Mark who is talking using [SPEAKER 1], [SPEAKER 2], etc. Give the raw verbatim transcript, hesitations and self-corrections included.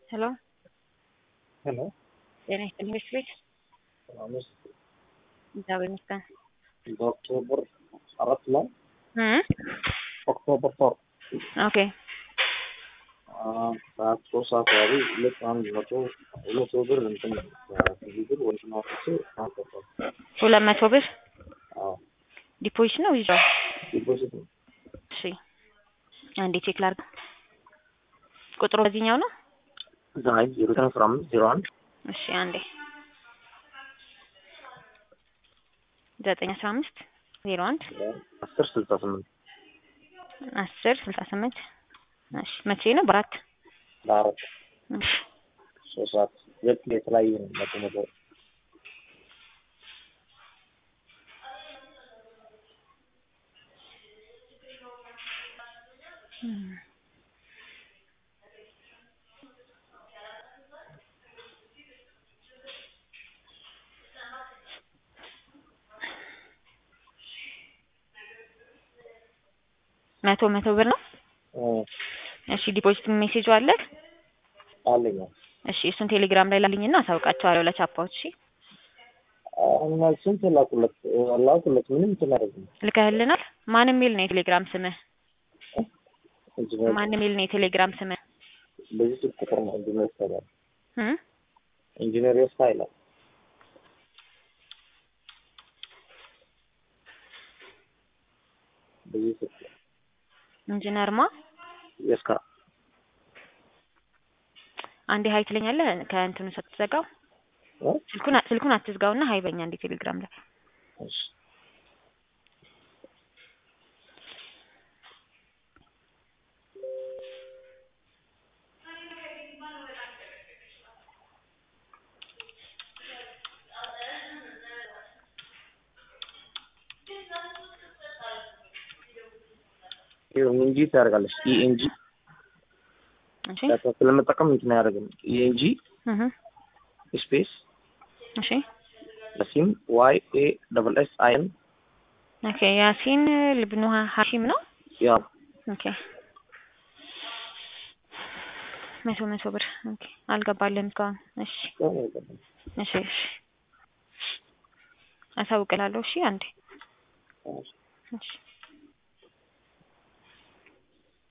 [SPEAKER 1] ሄሎ
[SPEAKER 2] ሄሎ
[SPEAKER 1] ጤና ይስጥልኝ ቤት
[SPEAKER 2] አምስት
[SPEAKER 1] እግዚአብሔር ይመስገን።
[SPEAKER 2] በኦክቶበር አራት ላይ
[SPEAKER 1] እ
[SPEAKER 2] ኦክቶበር ፎር
[SPEAKER 1] ኦኬ
[SPEAKER 2] ሰዓት ሶስት ሰዓት አካባቢ ሁለት አንድ መቶ ሁለት መቶ ብር እንትን ከዚህ ብር ወደ ማውጣት አልተፈቀደም።
[SPEAKER 1] ሁለት መቶ ብር
[SPEAKER 2] አዎ
[SPEAKER 1] ዲፖዚት ነው ይዟል።
[SPEAKER 2] ዲፖዚት ነው።
[SPEAKER 1] እሺ አንዴ ቼክ ላድርግ። ቁጥሩ በዚህኛው ነው?
[SPEAKER 2] ዛይ ዜሮ አስራ አምስት ዜሮ አንድ
[SPEAKER 1] እሺ አንዴ ዘጠኝ አስራ አምስት ዜሮ አንድ
[SPEAKER 2] አስር ስልሳ ስምንት
[SPEAKER 1] አስር ስልሳ ስምንት እሺ መቼ ነው? በአራት
[SPEAKER 2] በአራት
[SPEAKER 1] እሺ
[SPEAKER 2] ሶስት ሰዓት ሁለት የተለያየ ነው መቶ መቶ
[SPEAKER 1] መቶ መቶ ብር ነው። እሺ ዲፖዚት ሜሴጅ አለ
[SPEAKER 2] አለኝ።
[SPEAKER 1] እሺ እሱን ቴሌግራም ላይ ላልኝና አሳውቃቸዋለሁ ለቻፓዎች። እሺ
[SPEAKER 2] እና ስንት ላኩለት ላኩለት ምንም ተናረግ
[SPEAKER 1] ልከህልናል? ማን የሚል ነው የቴሌግራም ስምህ? ማን የሚል ነው የቴሌግራም ስምህ?
[SPEAKER 2] በዚህ ስልክ ቁጥር ነው ኢንጂነር ይስታይል
[SPEAKER 1] እ
[SPEAKER 2] ኢንጂነር ይስታይል በዚህ ስልክ
[SPEAKER 1] ኢንጂነር ማ
[SPEAKER 2] የስካ
[SPEAKER 1] አንዴ ሀይ ትለኛለህ ከእንትኑ ስትዘጋው ስልኩን ስልኩን አትዝጋውና ሀይ በኛ አንዴ ቴሌግራም ላይ
[SPEAKER 2] እሺ ኢኤንጂ ታደርጋለች። ኢኤንጂ
[SPEAKER 1] እሺ
[SPEAKER 2] ስለመጠቀም እንትን ያደርጋል። ኢኤንጂ
[SPEAKER 1] እህ
[SPEAKER 2] ስፔስ
[SPEAKER 1] እሺ
[SPEAKER 2] ያሲን ዋይ ኤ ደብል ኤስ አይ ኤን
[SPEAKER 1] ኦኬ ያሲን ልብኑ ሀሺም ነው።
[SPEAKER 2] ያ
[SPEAKER 1] ኦኬ መቶ መቶ ብር ኦኬ አልገባልህም እስካሁን። እሺ እሺ እሺ አሳውቅላለሁ። እሺ አንዴ እሺ